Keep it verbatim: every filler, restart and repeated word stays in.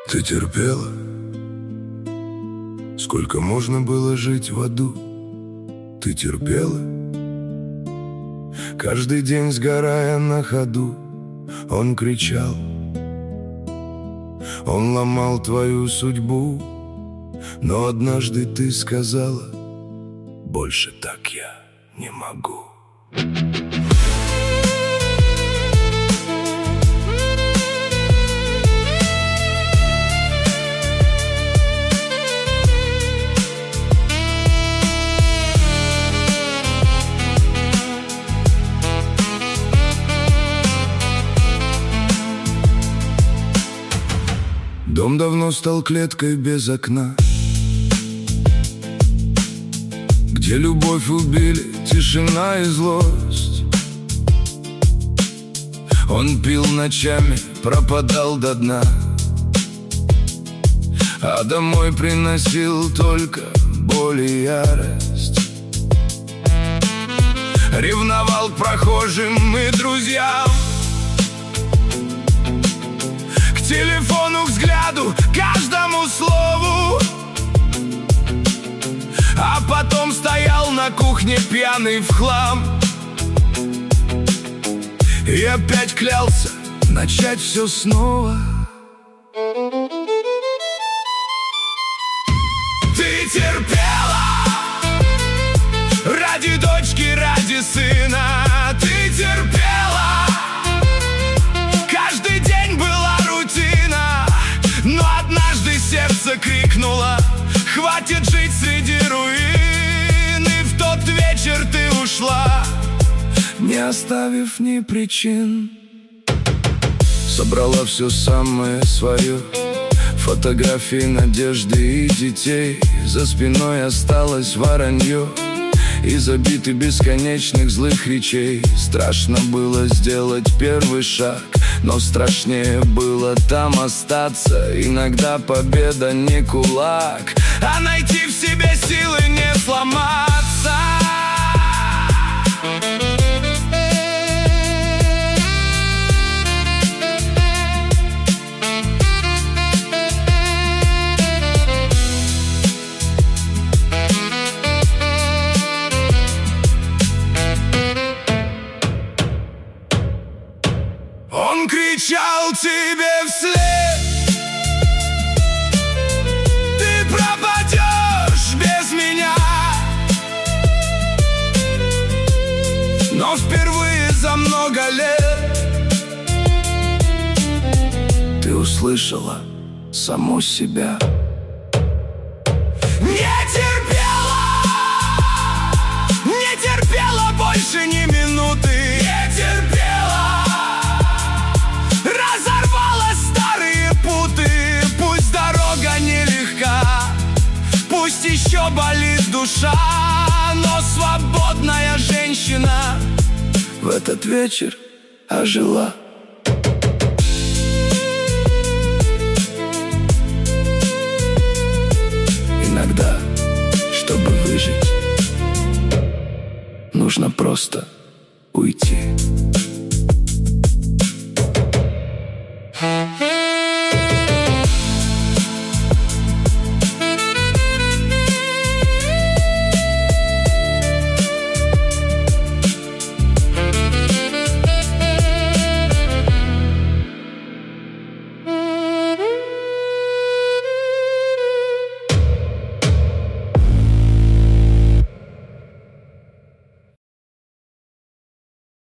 Ты терпела? Сколько можно было жить в аду? Ты терпела? Каждый день сгорая на ходу, он кричал. Он ломал твою судьбу, но однажды ты сказала: больше так я не могу. Дом давно стал клеткой без окна, где любовь убили тишина и злость. Он пил ночами, пропадал до дна, а домой приносил только боль и ярость. Ревновал к прохожим и друзьям, к телефону, к взгляду, каждому слову. А потом стоял на кухне пьяный в хлам и опять клялся начать все снова. Ты терпела ради дочки, ради сына. Ты терпела, каждый день была рутина, но однажды сердце крикнуло: хватит жить среди руин. И в тот вечер ты ушла, не оставив ни причин. Собрала все самое свое, фотографии, надежды и детей. За спиной осталось воронье и забиты бесконечных злых речей. Страшно было сделать первый шаг, но страшнее было там остаться. Иногда победа не кулак, а найти в себе силы не сломаться. Он кричал тебе вслед: ты пропадешь без меня. Но впервые за много лет ты услышала саму себя. Не терпела, не терпела больше ни минуты. Не терпела, разорвала старые путы. Пусть дорога нелегка, пусть еще болит душа, но свободная женщина в этот вечер ожила. Иногда, чтобы выжить, нужно просто уйти.